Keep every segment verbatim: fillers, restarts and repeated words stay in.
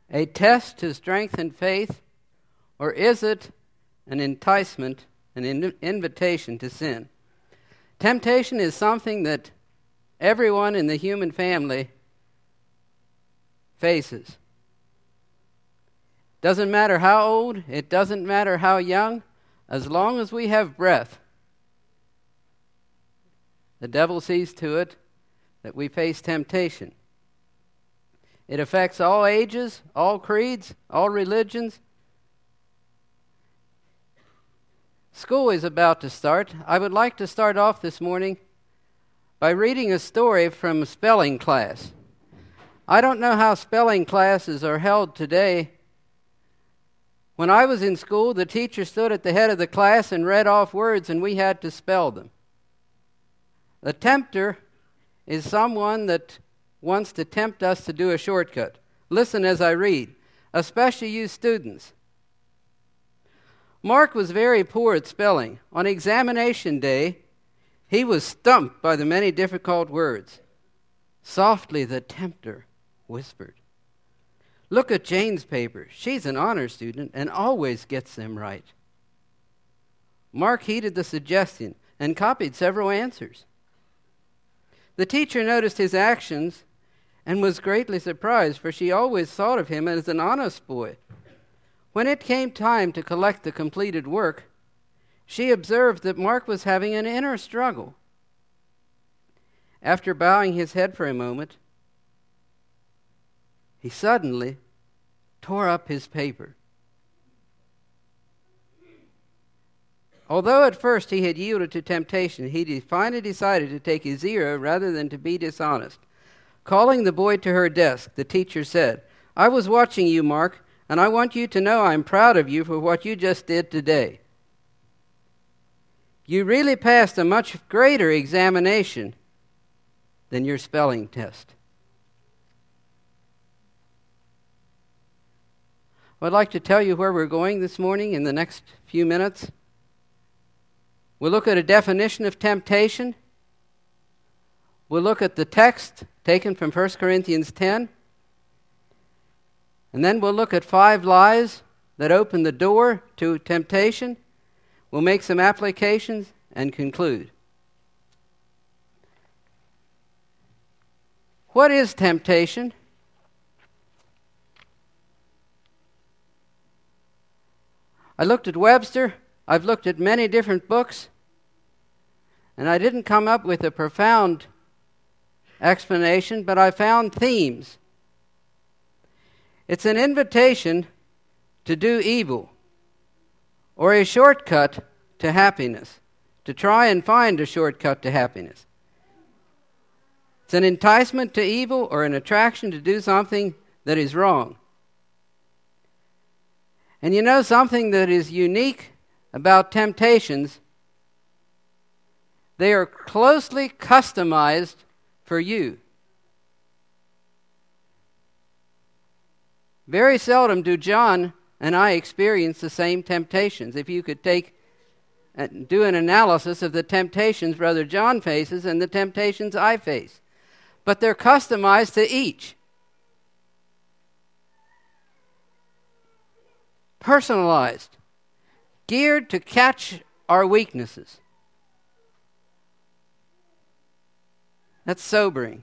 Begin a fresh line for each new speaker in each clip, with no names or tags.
a test to strengthen faith, or is it an enticement, an in- invitation to sin? Temptation is something that everyone in the human family faces. Doesn't matter how old, it doesn't matter how young, as long as we have breath, the devil sees to it that we face temptation. It affects all ages, all creeds, all religions. School is about to start. I would like to start off this morning by reading a story from a spelling class. I don't know how spelling classes are held today. When I was in school, the teacher stood at the head of the class and read off words, and we had to spell them. The tempter is someone that wants to tempt us to do a shortcut. Listen as I read, especially you students. Mark was very poor at spelling. On examination day, he was stumped by the many difficult words. Softly the tempter whispered, "Look at Jane's paper. She's an honor student and always gets them right." Mark heeded the suggestion and copied several answers. The teacher noticed his actions and was greatly surprised, for she always thought of him as an honest boy. When it came time to collect the completed work, she observed that Mark was having an inner struggle. After bowing his head for a moment, he suddenly tore up his paper. Although at first he had yielded to temptation, he finally decided to take a zero rather than to be dishonest. Calling the boy to her desk, the teacher said, "I was watching you, Mark, and I want you to know I'm proud of you for what you just did today. You really passed a much greater examination than your spelling test." I'd like to tell you where we're going this morning in the next few minutes. We'll look at a definition of temptation. We'll look at the text taken from First Corinthians ten. And then we'll look at five lies that open the door to temptation. We'll make some applications and conclude. What is temptation? I looked at Webster. I've looked at many different books, and I didn't come up with a profound explanation, but I found themes. It's an invitation to do evil, or a shortcut to happiness, to try and find a shortcut to happiness. It's an enticement to evil or an attraction to do something that is wrong. And you know something that is unique about temptations? They are closely customized for you. Very seldom do John and I experience the same temptations. If you could take and do an analysis of the temptations Brother John faces and the temptations I face. But they're customized to each. Personalized. Geared to catch our weaknesses. That's sobering.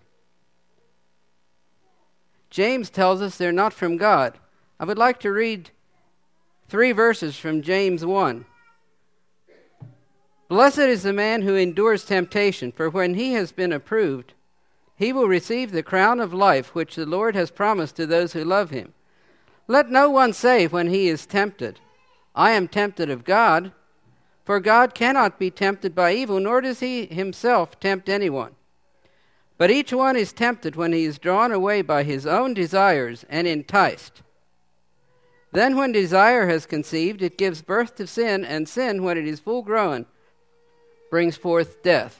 James tells us they're not from God. I would like to read three verses from James one. "Blessed is the man who endures temptation, for when he has been approved, he will receive the crown of life which the Lord has promised to those who love him. Let no one say when he is tempted, 'I am tempted of God,' for God cannot be tempted by evil, nor does he himself tempt anyone. But each one is tempted when he is drawn away by his own desires and enticed. Then when desire has conceived, it gives birth to sin, and sin, when it is full grown, brings forth death."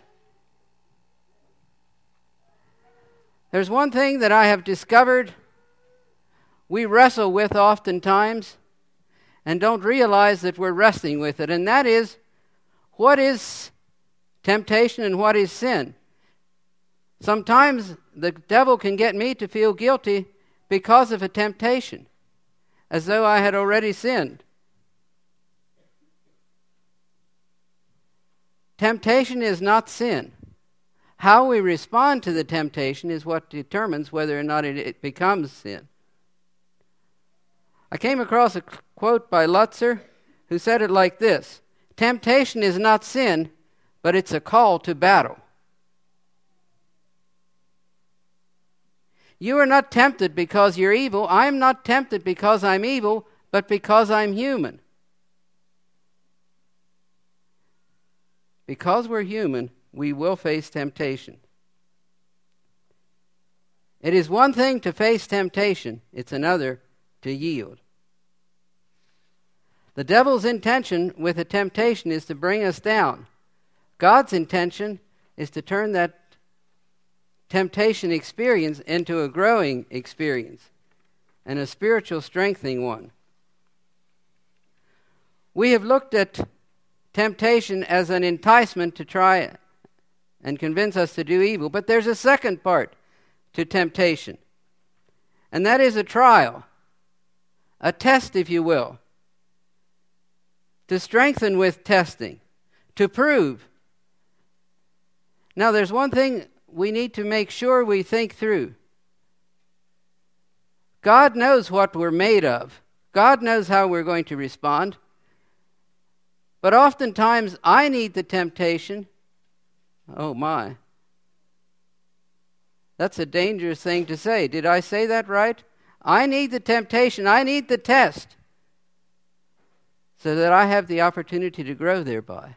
There's one thing that I have discovered we wrestle with oftentimes and don't realize that we're wrestling with it, and that is, what is temptation and what is sin? Sometimes the devil can get me to feel guilty because of a temptation. as though I had already sinned. Temptation is not sin. How we respond to the temptation is what determines whether or not it, it becomes sin. I came across a quote by Lutzer who said it like this: temptation is not sin, but it's a call to battle. You are not tempted because you're evil. I'm not tempted because I'm evil, but because I'm human. Because we're human, we will face temptation. It is one thing to face temptation, it's another to yield. The devil's intention with a temptation is to bring us down. God's intention is to turn that temptation experience into a growing experience and a spiritual strengthening one. We have looked at temptation as an enticement to try and convince us to do evil, but there's a second part to temptation, and that is a trial, a test, if you will, to strengthen with testing, to prove. Now, there's one thing we need to make sure we think through. God knows what we're made of. God knows how we're going to respond. But oftentimes, I need the temptation. Oh, my. That's a dangerous thing to say. Did I say that right? I need the temptation. I need the test so that I have the opportunity to grow thereby.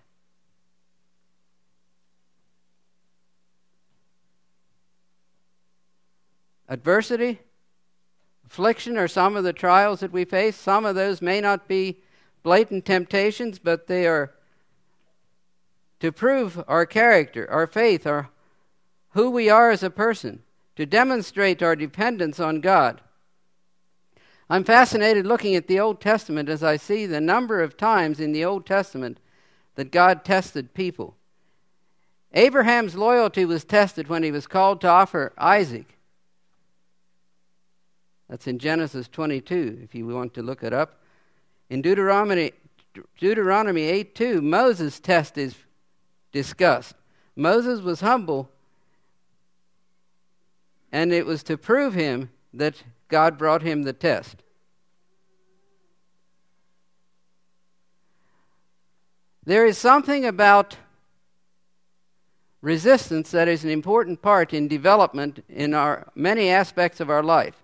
Adversity, affliction are some of the trials that we face. Some of those may not be blatant temptations, but they are to prove our character, our faith, our who we are as a person, to demonstrate our dependence on God. I'm fascinated looking at the Old Testament as I see the number of times in the Old Testament that God tested people. Abraham's loyalty was tested when he was called to offer Isaac. That's in Genesis twenty-two, if you want to look it up. In Deuteronomy, Deuteronomy eight two, Moses' test is discussed. Moses was humble, and it was to prove him that God brought him the test. There is something about resistance that is an important part in development in our many aspects of our life.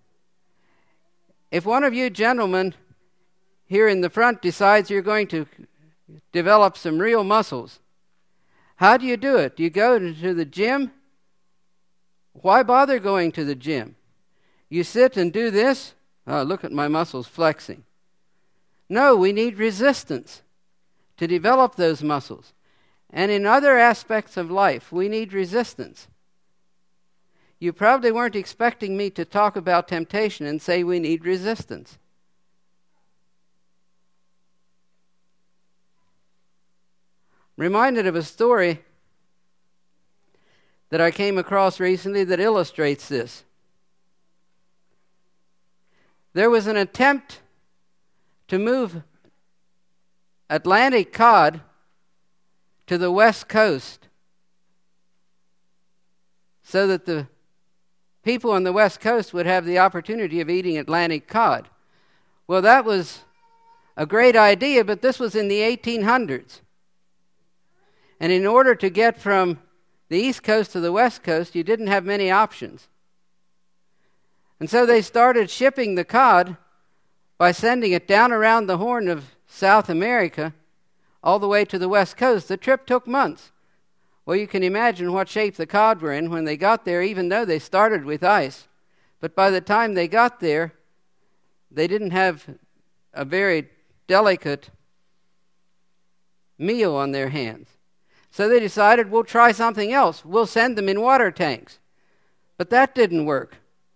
If one of you gentlemen here in the front decides you're going to develop some real muscles, how do you do it? Do you go to the gym? Why bother going to the gym? You sit and do this? Oh, look at my muscles flexing. No, we need resistance to develop those muscles. And in other aspects of life, we need resistance. You probably weren't expecting me to talk about temptation and say we need resistance. Reminded of a story that I came across recently that illustrates this. There was an attempt to move Atlantic cod to the west coast so that the people on the west coast would have the opportunity of eating Atlantic cod. Well, that was a great idea, but this was in the eighteen hundreds. And in order to get from the east coast to the west coast, you didn't have many options. And so they started shipping the cod by sending it down around the Horn of South America all the way to the west coast. The trip took months. Well, you can imagine what shape the cod were in when they got there, even though they started with ice. But by the time they got there, they didn't have a very delicate meal on their hands. So they decided, we'll try something else. We'll send them in water tanks. But that didn't work,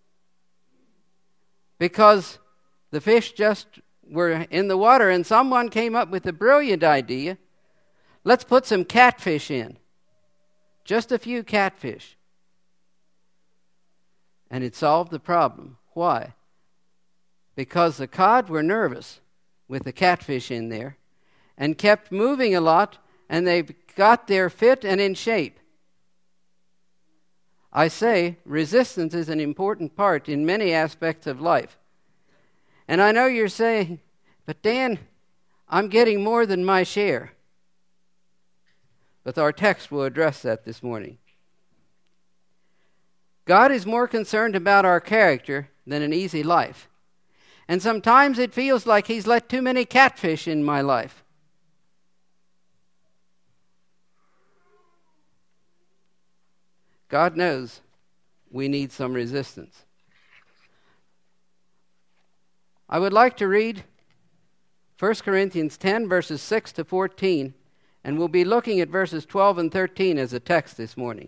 because the fish just were in the water, and someone came up with a brilliant idea. Let's put some catfish in. Just a few catfish. And it solved the problem. Why? because the cod were nervous with the catfish in there and kept moving a lot, and they got there fit and in shape. I say resistance is an important part in many aspects of life. And I know you're saying, but Dan, I'm getting more than my share. But our text will address that this morning. God is more concerned about our character than an easy life. And sometimes it feels like he's let too many catfish in my life. God knows we need some resistance. I would like to read First Corinthians ten, verses six to fourteen, and we'll be looking at verses twelve and thirteen as a text this morning.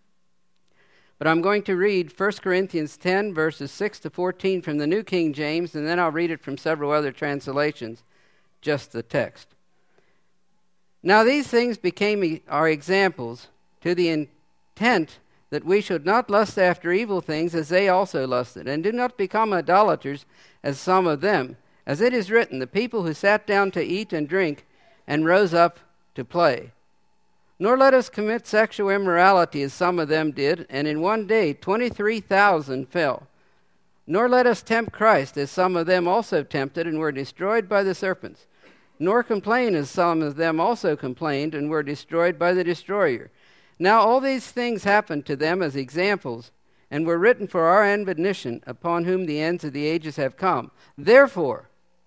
But I'm going to read First Corinthians ten, verses six to fourteen from the New King James, and then I'll read it from several other translations, just the text. Now these things became our examples, to the intent that we should not lust after evil things as they also lusted, and do not become idolaters as some of them. As it is written, the people who sat down to eat and drink and rose up to play. Nor let us commit sexual immorality as some of them did, and in one day twenty-three thousand fell. Nor let us tempt Christ as some of them also tempted and were destroyed by the serpents. Nor complain as some of them also complained and were destroyed by the destroyer. Now all these things happened to them as examples, and were written for our admonition, upon whom the ends of the ages have come. Therefore,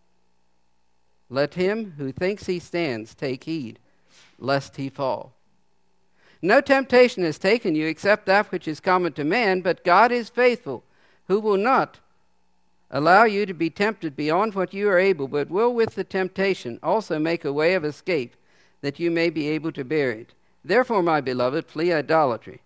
let him who thinks he stands take heed, lest he fall. No temptation has taken you except that which is common to man, but God is faithful, who will not allow you to be tempted beyond what you are able, but will with the temptation also make a way of escape, that you may be able to bear it. Therefore, my beloved, flee idolatry.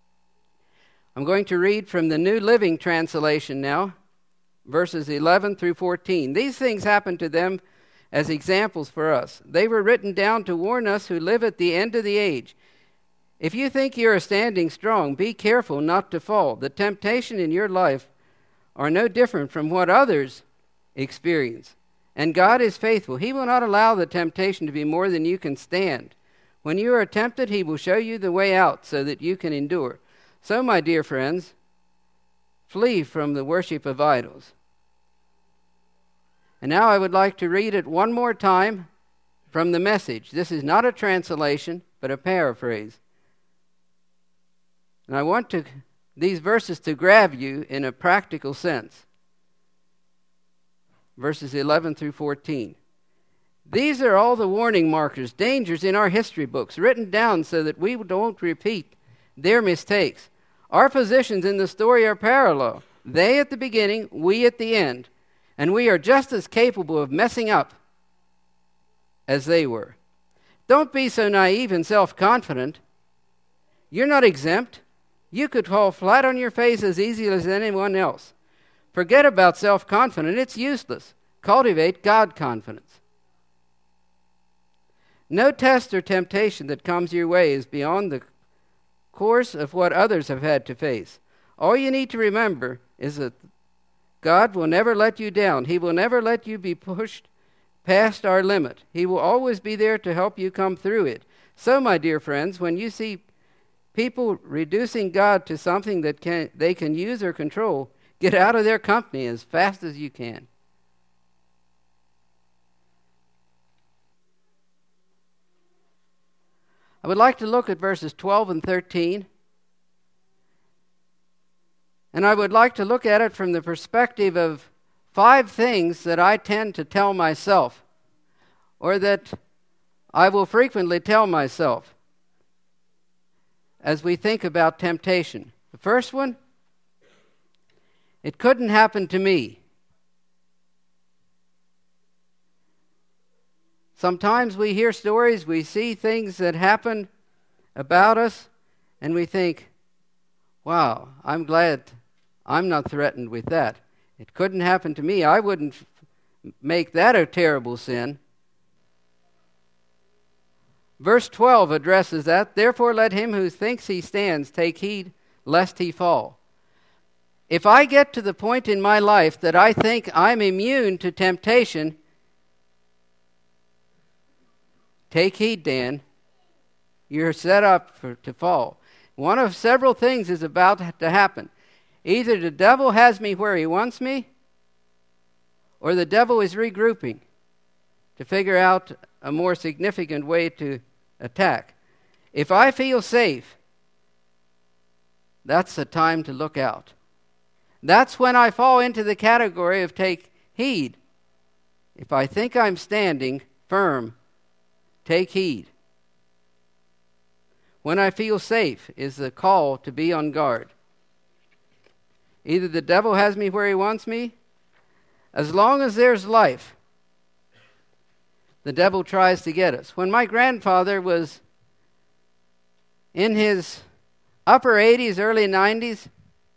I'm going to read from the New Living Translation now, verses eleven through fourteen. These things happened to them as examples for us. They were written down to warn us who live at the end of the age. If you think you are standing strong, be careful not to fall. The temptation in your life are no different from what others experience. And God is faithful. He will not allow the temptation to be more than you can stand. When you are tempted, he will show you the way out so that you can endure. So, my dear friends, flee from the worship of idols. And now I would like to read it one more time from the Message. This is not a translation, but a paraphrase. And I want to, these verses to grab you in a practical sense. Verses eleven through fourteen. These are all the warning markers, dangers in our history books, written down so that we don't repeat their mistakes. Our positions in the story are parallel. They at the beginning, we at the end. And we are just as capable of messing up as they were. Don't be so naive and self-confident. You're not exempt. You could fall flat on your face as easily as anyone else. Forget about self-confidence. It's useless. Cultivate God-confidence. No test or temptation that comes your way is beyond the course of what others have had to face. All you need to remember is that God will never let you down. He will never let you be pushed past our limit. He will always be there to help you come through it. So, my dear friends, when you see people reducing God to something that can, they can use or control, get out of their company as fast as you can. I would like to look at verses twelve and thirteen. And I would like to look at it from the perspective of five things that I tend to tell myself, or that I will frequently tell myself as we think about temptation. The first one, it couldn't happen to me. Sometimes we hear stories, we see things that happen about us, and we think, wow, I'm glad I'm not threatened with that. It couldn't happen to me. I wouldn't f- make that a terrible sin. Verse twelve addresses that. Therefore let him who thinks he stands take heed lest he fall. If I get to the point in my life that I think I'm immune to temptation, take heed, Dan. You're set up for, to fall. One of several things is about to happen. Either the devil has me where he wants me, or the devil is regrouping to figure out a more significant way to attack. If I feel safe, that's the time to look out. That's when I fall into the category of take heed. If I think I'm standing firm, take heed. When I feel safe is the call to be on guard. Either the devil has me where he wants me. As long as there's life, the devil tries to get us. When my grandfather was in his upper eighties, early nineties,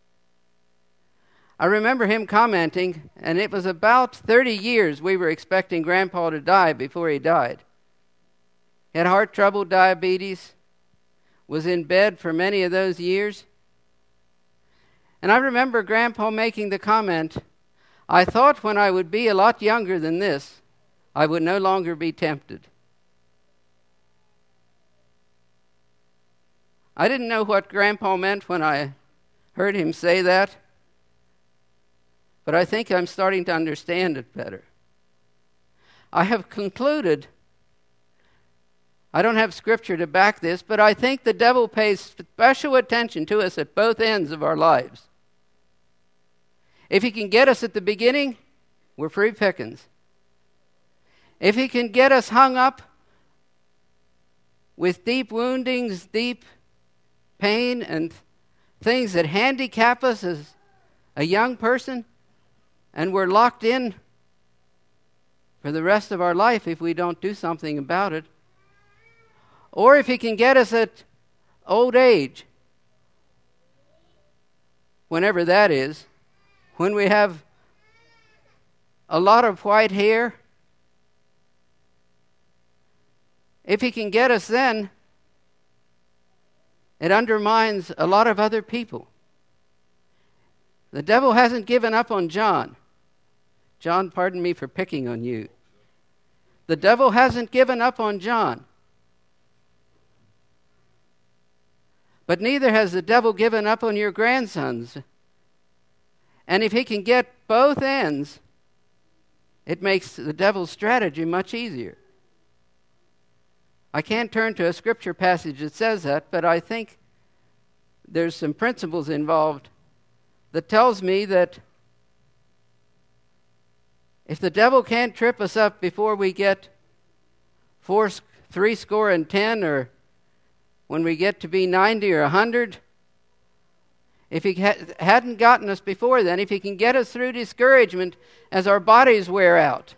I remember him commenting, and it was about thirty years we were expecting Grandpa to die before he died. He had heart trouble, diabetes, was in bed for many of those years. And I remember Grandpa making the comment, I thought when I would be a lot younger than this, I would no longer be tempted. I didn't know what Grandpa meant when I heard him say that, but I think I'm starting to understand it better. I have concluded, I don't have scripture to back this, but I think the devil pays special attention to us at both ends of our lives. If he can get us at the beginning, we're free pickings. If he can get us hung up with deep woundings, deep pain, and things that handicap us as a young person, and we're locked in for the rest of our life if we don't do something about it. Or if he can get us at old age, whenever that is, when we have a lot of white hair, if he can get us then, it undermines a lot of other people. The devil hasn't given up on John. John, pardon me for picking on you. The devil hasn't given up on John. But neither has the devil given up on your grandsons. And if he can get both ends, it makes the devil's strategy much easier. I can't turn to a scripture passage that says that, but I think there's some principles involved that tells me that if the devil can't trip us up before we get four, three score and ten, or when we get to be ninety or a hundred, if he ha- hadn't gotten us before then, if he can get us through discouragement as our bodies wear out,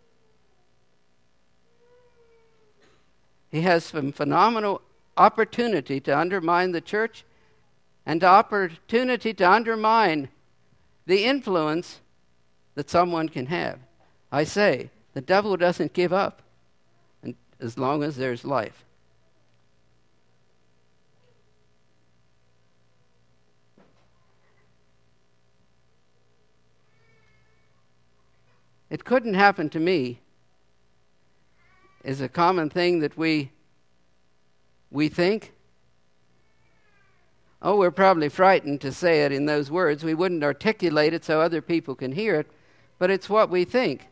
he has some phenomenal opportunity to undermine the church and the opportunity to undermine the influence that someone can have. I say, the devil doesn't give up as long as there's life. It couldn't happen to me is a common thing that we we think. Oh, we're probably frightened to say it in those words. We wouldn't articulate it so other people can hear it, but it's what we think.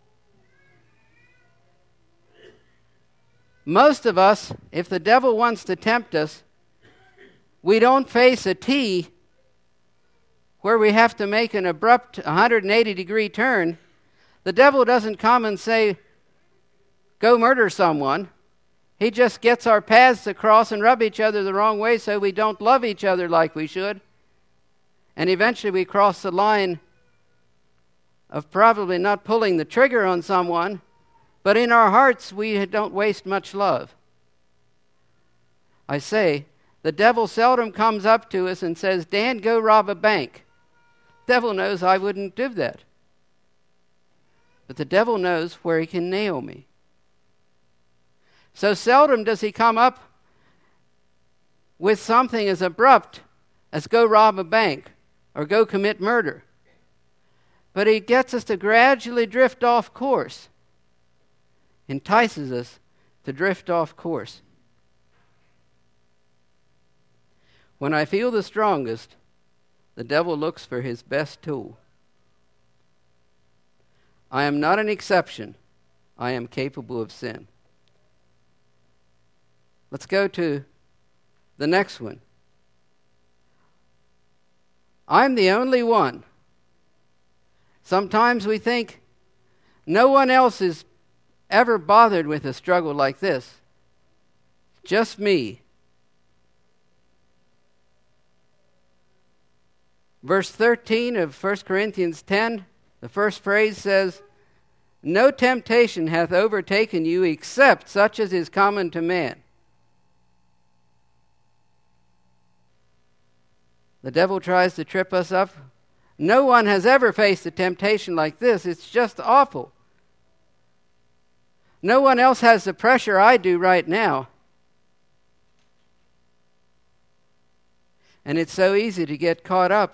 Most of us, if the devil wants to tempt us, we don't face a T where we have to make an abrupt one hundred eighty degree turn. The devil doesn't come and say, go murder someone. He just gets our paths to cross and rub each other the wrong way so we don't love each other like we should. And eventually we cross the line of probably not pulling the trigger on someone, but in our hearts we don't waste much love. I say, the devil seldom comes up to us and says, Dan, go rob a bank. The devil knows I wouldn't do that. But the devil knows where he can nail me. So seldom does he come up with something as abrupt as go rob a bank or go commit murder. But he gets us to gradually drift off course, entices us to drift off course. When I feel the strongest, the devil looks for his best tool. I am not an exception. I am capable of sin. Let's go to the next one. I'm the only one. Sometimes we think no one else is ever bothered with a struggle like this. Just me. Verse thirteen of First Corinthians ten, the first phrase says, "No temptation hath overtaken you except such as is common to man." The devil tries to trip us up. No one has ever faced a temptation like this. It's just awful. No one else has the pressure I do right now. And it's so easy to get caught up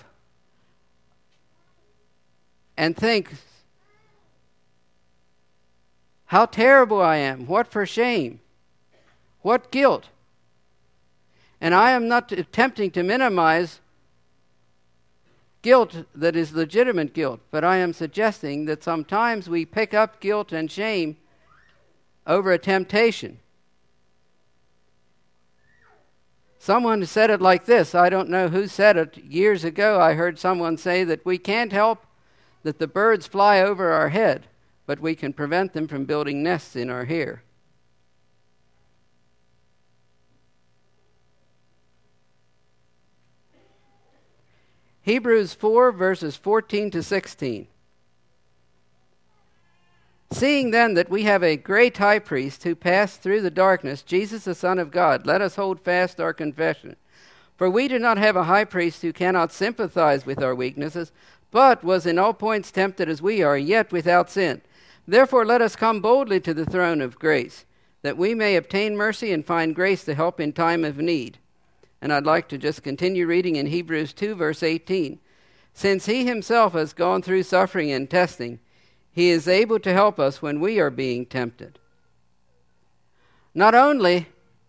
and think, how terrible I am. What for shame. What guilt. And I am not attempting to minimize guilt that is legitimate guilt, but I am suggesting that sometimes we pick up guilt and shame over a temptation. Someone said it like this. I don't know who said it. Years ago I heard someone say that we can't help that the birds fly over our head, but we can prevent them from building nests in our hair. Hebrews four, verses fourteen to sixteen. Seeing then that we have a great high priest who passed through the darkness, Jesus the Son of God, let us hold fast our confession. For we do not have a high priest who cannot sympathize with our weaknesses, but was in all points tempted as we are, yet without sin. Therefore let us come boldly to the throne of grace, that we may obtain mercy and find grace to help in time of need. And I'd like to just continue reading in Hebrews two, verse eighteen. Since he himself has gone through suffering and testing, he is able to help us when we are being tempted. Not only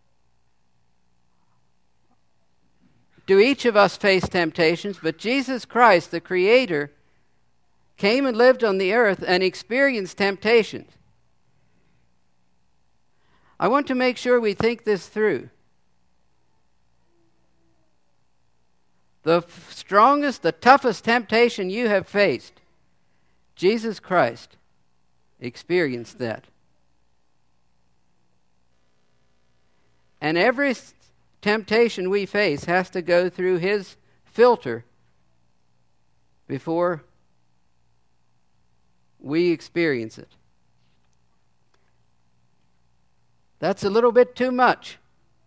do each of us face temptations, but Jesus Christ, the Creator, came and lived on the earth and experienced temptations. I want to make sure we think this through. The f- strongest, the toughest temptation you have faced, Jesus Christ experienced that. And every s- temptation we face has to go through his filter before we experience it. That's a little bit too much.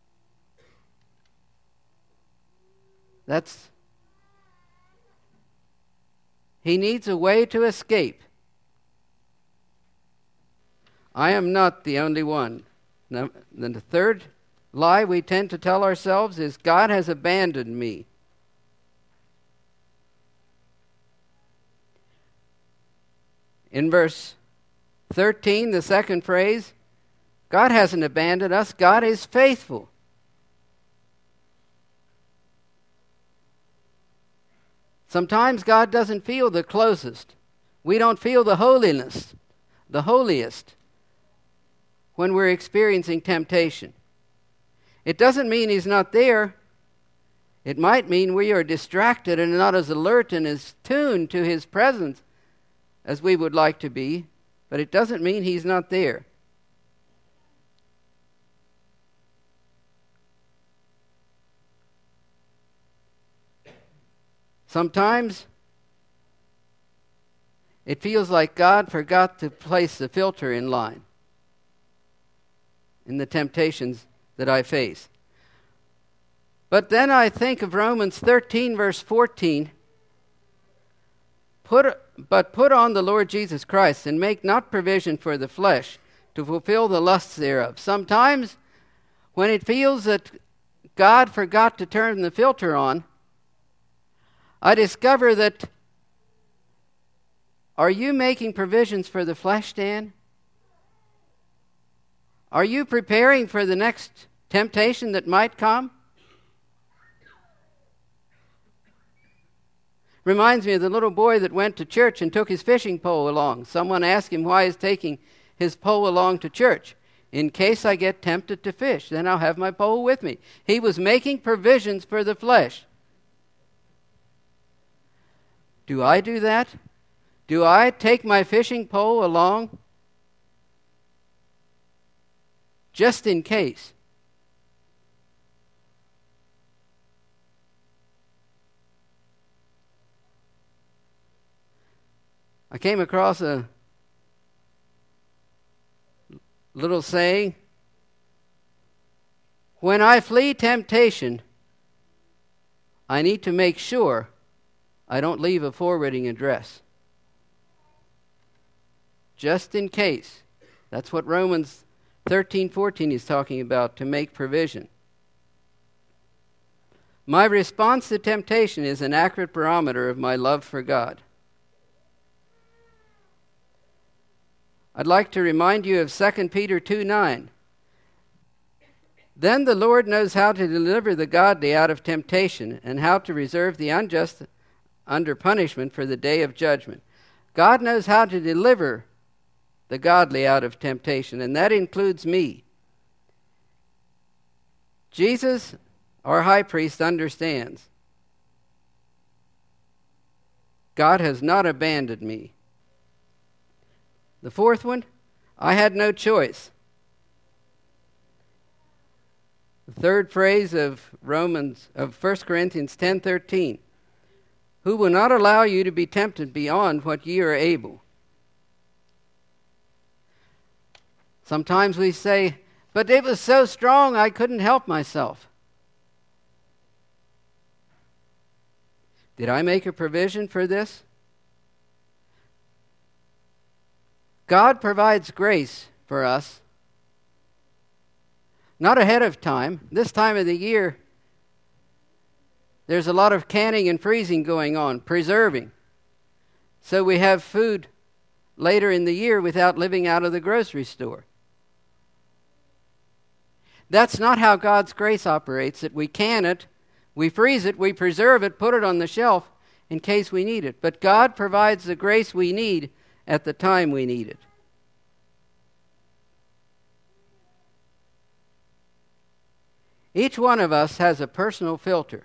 That's He needs a way to escape. I am not the only one. Now, then the third lie we tend to tell ourselves is God has abandoned me. In verse thirteen, the second phrase, God hasn't abandoned us. God is faithful. Sometimes God doesn't feel the closest. We don't feel the holiness, the holiest, when we're experiencing temptation. It doesn't mean he's not there. It might mean we are distracted and not as alert and as tuned to his presence as we would like to be, but it doesn't mean he's not there. Sometimes it feels like God forgot to place the filter in line in the temptations that I face. But then I think of Romans thirteen, verse fourteen. Put, but put on the Lord Jesus Christ, and make not provision for the flesh to fulfill the lusts thereof. Sometimes when it feels that God forgot to turn the filter on, I discover that, are you making provisions for the flesh, Dan? Are you preparing for the next temptation that might come? Reminds me of the little boy that went to church and took his fishing pole along. Someone asked him why he's taking his pole along to church. In case I get tempted to fish, then I'll have my pole with me. He was making provisions for the flesh. Do I do that? Do I take my fishing pole along just in case? I came across a little saying, when I flee temptation, I need to make sure I don't leave a forwarding address. Just in case. That's what Romans thirteen fourteen is talking about, to make provision. My response to temptation is an accurate barometer of my love for God. I'd like to remind you of Second Peter two nine. Then the Lord knows how to deliver the godly out of temptation, and how to reserve the unjust under punishment for the day of judgment. God knows how to deliver the godly out of temptation, and that includes me. Jesus, our high priest, understands. God has not abandoned me. The fourth one, I had no choice. The third phrase of Romans of First Corinthians ten thirteen. Who will not allow you to be tempted beyond what ye are able. Sometimes we say, but it was so strong I couldn't help myself. Did I make a provision for this? God provides grace for us, not ahead of time. This time of the year, there's a lot of canning and freezing going on, preserving. So we have food later in the year without living out of the grocery store. That's not how God's grace operates. That we can it, we freeze it, we preserve it, put it on the shelf in case we need it. But God provides the grace we need at the time we need it. Each one of us has a personal filter.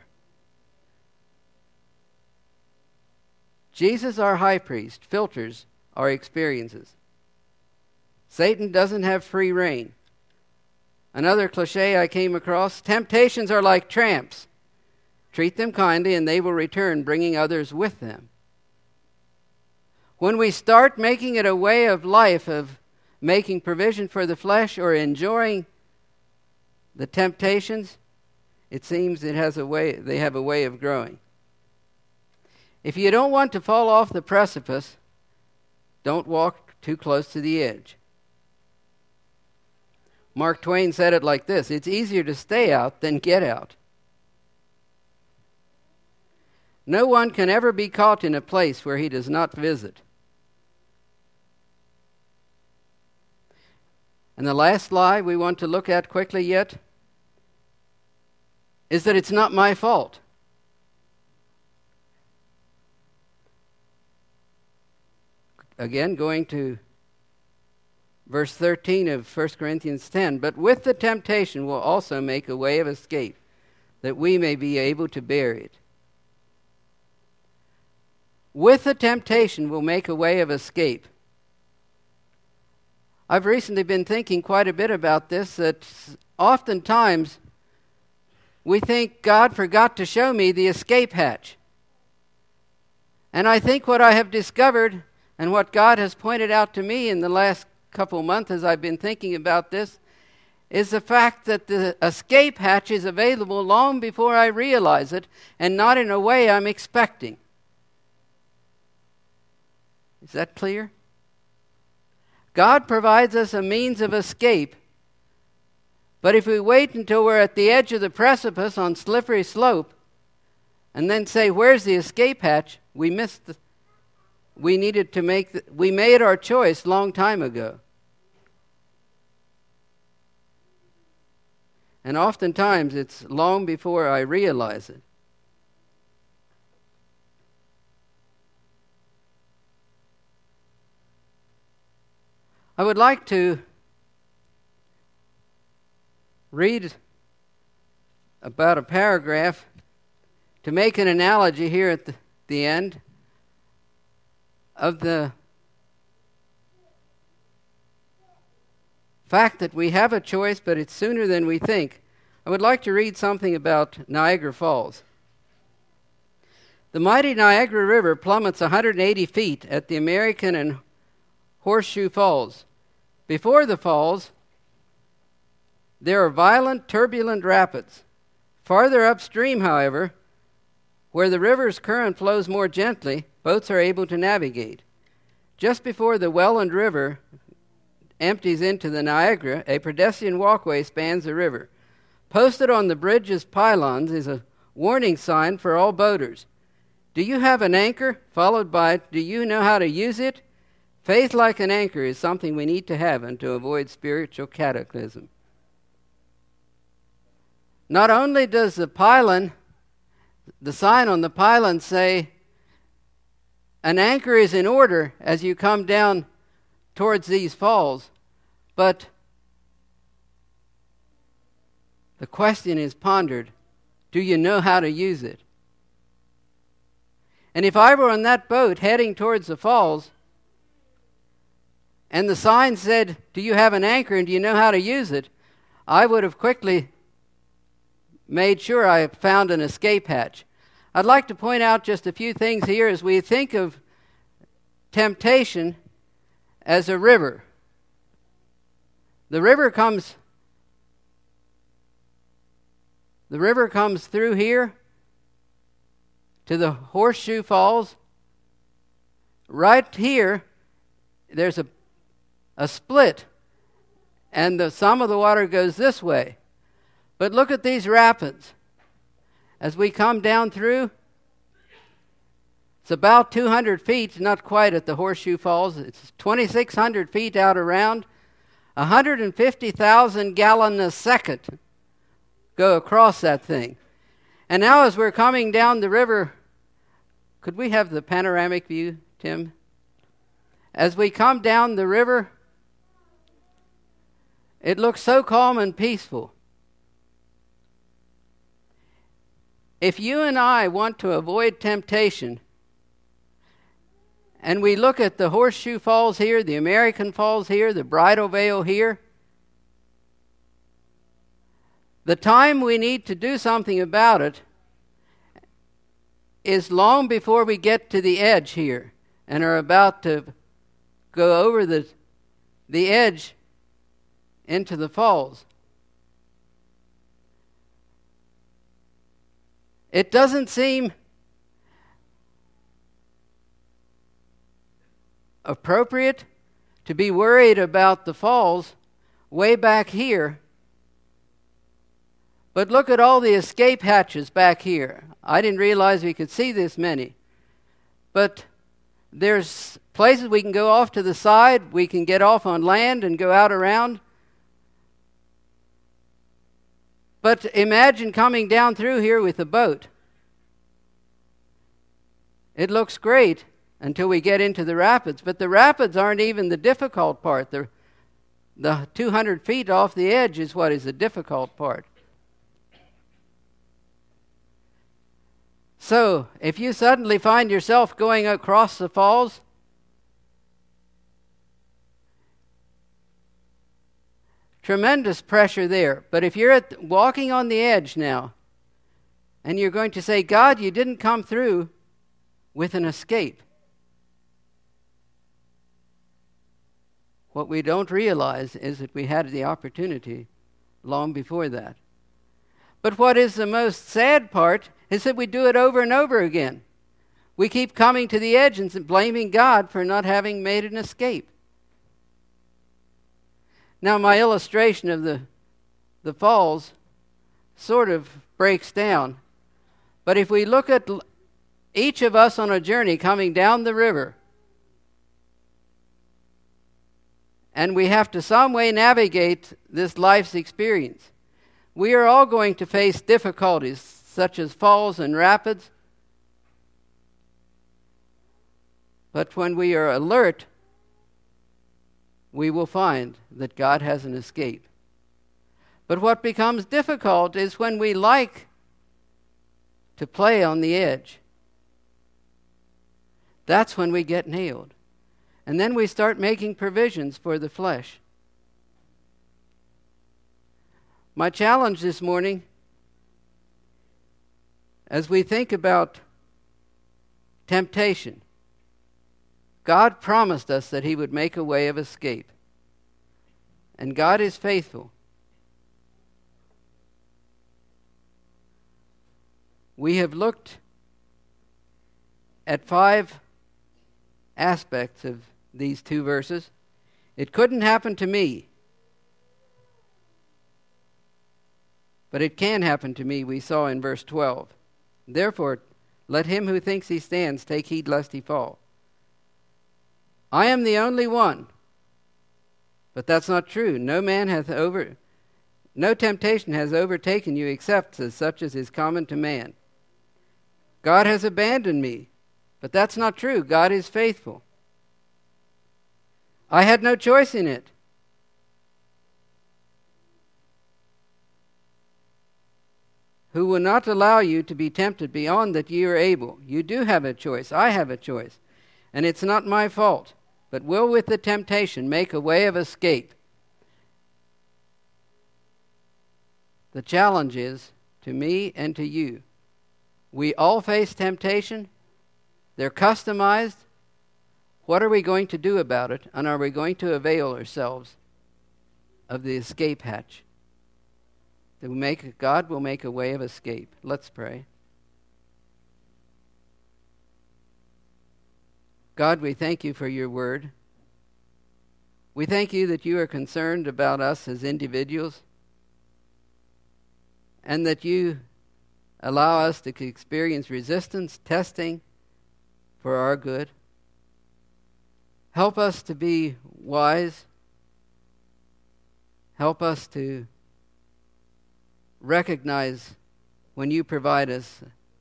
Jesus, our high priest, filters our experiences. Satan doesn't have free rein. Another cliche I came across, temptations are like tramps. Treat them kindly and they will return, bringing others with them. When we start making it a way of life of making provision for the flesh or enjoying the temptations, it seems it has a way, they have a way of growing. If you don't want to fall off the precipice, don't walk too close to the edge. Mark Twain said it like this, it's easier to stay out than get out. No one can ever be caught in a place where he does not visit. And the last lie we want to look at quickly yet is that it's not my fault. Again, going to verse thirteen of First Corinthians ten, but with the temptation will also make a way of escape, that we may be able to bear it. With the temptation will make a way of escape. I've recently been thinking quite a bit about this, that oftentimes we think God forgot to show me the escape hatch. And I think what I have discovered and what God has pointed out to me in the last couple of months as I've been thinking about this is the fact that the escape hatch is available long before I realize it and not in a way I'm expecting. Is that clear? God provides us a means of escape, but if we wait until we're at the edge of the precipice on slippery slope, and then say, where's the escape hatch? We missed the, we needed to make, the, we made our choice long time ago. And oftentimes it's long before I realize it. I would like to read about a paragraph to make an analogy here at the, the end of the fact that we have a choice, but it's sooner than we think. I would like to read something about Niagara Falls. The mighty Niagara River plummets one hundred eighty feet at the American and Horseshoe Falls. Before the falls, there are violent, turbulent rapids. Farther upstream, however, where the river's current flows more gently, boats are able to navigate. Just before the Welland River empties into the Niagara, a pedestrian walkway spans the river. Posted on the bridge's pylons is a warning sign for all boaters. Do you have an anchor? Followed by, do you know how to use it? Faith like an anchor is something we need to have and to avoid spiritual cataclysm. Not only does the pylon, the sign on the pylon say, an anchor is in order as you come down towards these falls, but the question is pondered, do you know how to use it? And if I were on that boat heading towards the falls, and the sign said, do you have an anchor and do you know how to use it? I would have quickly made sure I found an escape hatch. I'd like to point out just a few things here as we think of temptation as a river. The river comes the river comes through here to the Horseshoe Falls. Right here, there's a a split, and the, some of the water goes this way. But look at these rapids. As we come down through, it's about two hundred feet, not quite at the Horseshoe Falls. It's twenty-six hundred feet out around. one hundred fifty thousand gallons a second go across that thing. And now as we're coming down the river, could we have the panoramic view, Tim? As we come down the river, it looks so calm and peaceful. If you and I want to avoid temptation, and we look at the Horseshoe Falls here, the American Falls here, the Bridal Veil here, the time we need to do something about it is long before we get to the edge here and are about to go over the, the edge into the falls. It doesn't seem appropriate to be worried about the falls way back here. But look at all the escape hatches back here. I didn't realize we could see this many. But there's places we can go off to the side. We can get off on land and go out around. But imagine coming down through here with a boat. It looks great until we get into the rapids. But the rapids aren't even the difficult part. The, the two hundred feet off the edge is what is the difficult part. So, if you suddenly find yourself going across the falls, tremendous pressure there. But if you're at, walking on the edge now, and you're going to say, God, you didn't come through with an escape. What we don't realize is that we had the opportunity long before that. But what is the most sad part is that we do it over and over again. We keep coming to the edge and blaming God for not having made an escape. Now, my illustration of the, the falls sort of breaks down. But if we look at each of us on a journey coming down the river, and we have to some way navigate this life's experience, we are all going to face difficulties such as falls and rapids. But when we are alert, we will find that God has an escape. But what becomes difficult is when we like to play on the edge. That's when we get nailed. And then we start making provisions for the flesh. My challenge this morning, as we think about temptation, God promised us that He would make a way of escape. And God is faithful. We have looked at five aspects of these two verses. It couldn't happen to me, but it can happen to me, we saw in verse twelve. Therefore, let him who thinks he stands take heed lest he fall. I am the only one. But that's not true. No man hath over, no temptation has overtaken you except as such as is common to man. God has abandoned me. But that's not true. God is faithful. I had no choice in it. Who will not allow you to be tempted beyond that ye are able. You do have a choice. I have a choice. And it's not my fault, but will with the temptation make a way of escape. The challenge is to me and to you. We all face temptation. They're customized. What are we going to do about it? And are we going to avail ourselves of the escape hatch? That we make, God will make a way of escape. Let's pray. God, we thank you for your word. We thank you that you are concerned about us as individuals, and that you allow us to experience resistance, testing, for our good. Help us to be wise. Help us to recognize when you provide us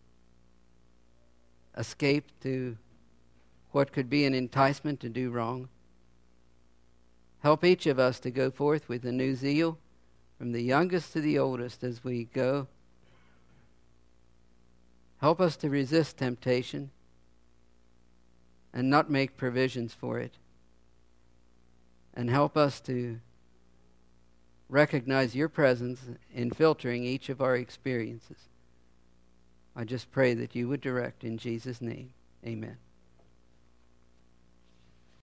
escape to what could be an enticement to do wrong. Help each of us to go forth with a new zeal, from the youngest to the oldest as we go. Help us to resist temptation and not make provisions for it. And help us to recognize your presence in filtering each of our experiences. I just pray that you would direct in Jesus' name. Amen.